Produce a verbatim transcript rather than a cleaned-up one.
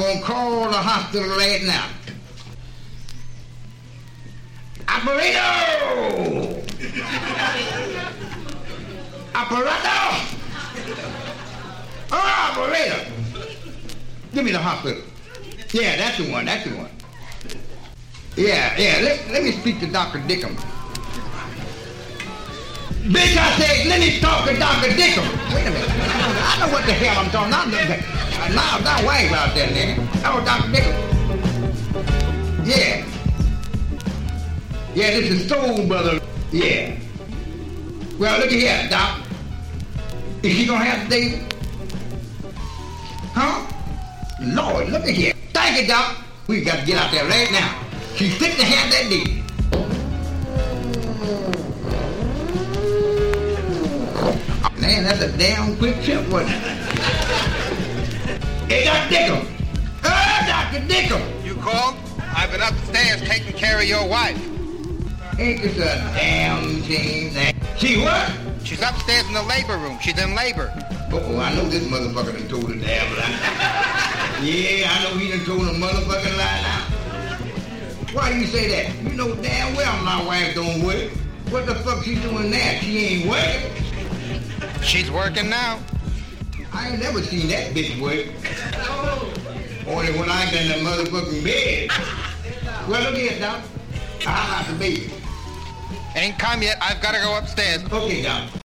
gonna call the hospital right now. Operator! Operator! Oh, operator! Give me the hospital. Yeah, that's the one, that's the one. Yeah, yeah, let, let me speak to Doctor Dickham. Bitch, I said, let me talk to Doctor Dickham. Wait a minute. I know what the hell I'm talking about. Now, now, wave out there, nigga. Oh, Doctor Dickham. Yeah. Yeah, this is Soul Brother. Yeah. Well, look at here, Doc. Is she gonna have to stay? Huh? Lord, look at here. Thank you, Doc. We got to get out there right now. She's fit to have that deal. Man, that's a damn quick trip, wasn't it? Hey, Doctor Dickham. Oh, Doctor Dickham. You called? I've been upstairs taking care of your wife. Ain't this a damn thing that... She what? She's upstairs in the labor room. She's in labor. Oh, I know this motherfucker done told the damn lie. Yeah, I know he done told a motherfucking lie now. Why do you say that? You know damn well my wife don't work. What the fuck she doing now? She ain't working. She's working now. I ain't never seen that bitch work. Only when I got in the motherfucking bed. Well, look here, Doc. How about the baby? Ain't come yet. I've got to go upstairs. Okay, Doc.